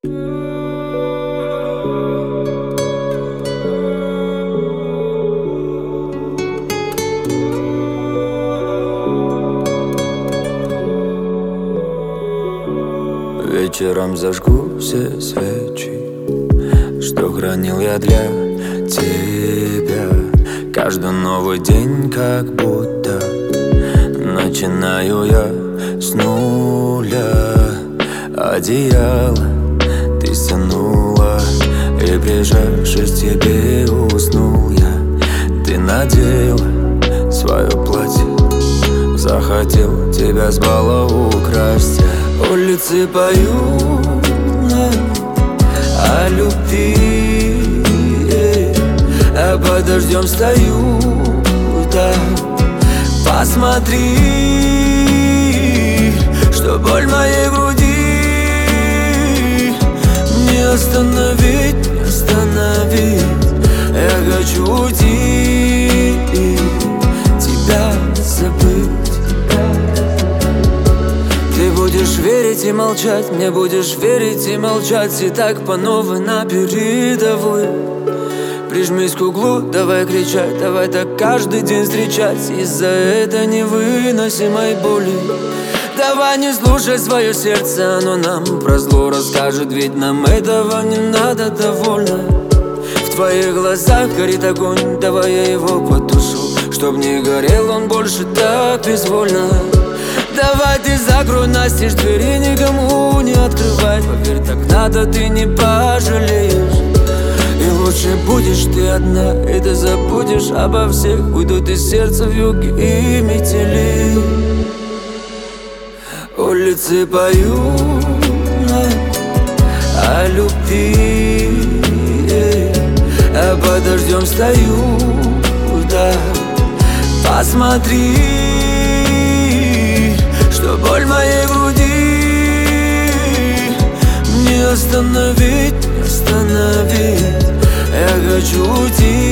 Вечером зажгу все свечи, что хранил я для тебя. Каждый новый день как будто начинаю я с нуля. Одеяло ты стянула, и прижавшись к тебе уснул я. Ты надела свое платье, захотел тебя с бала украсть. Улицы поют о любви, а под дождем стою, да. Посмотри, что боль моей груди не остановить, не остановить. Я хочу уйти, тебя забыть. Ты будешь верить и молчать, мне будешь верить и молчать. И так по новой на передовой. Прижмись к углу, давай кричать, давай так каждый день встречать. Из-за этой невыносимой боли давай не слушай свое сердце, оно нам про зло расскажет. Ведь нам этого не надо, довольно. В твоих глазах горит огонь, давай я его потушу, чтоб не горел он больше так безвольно. Давай ты закрой настежь двери, никому не открывай. Поверь, так надо, ты не пожалеешь. И лучше будешь ты одна, и ты забудешь обо всех. Уйдут из сердца вьюги и метели. Улицы поют о любви, а под дождем стою, да. Посмотри, что боль моей груди не остановить, не остановить. Я хочу уйти,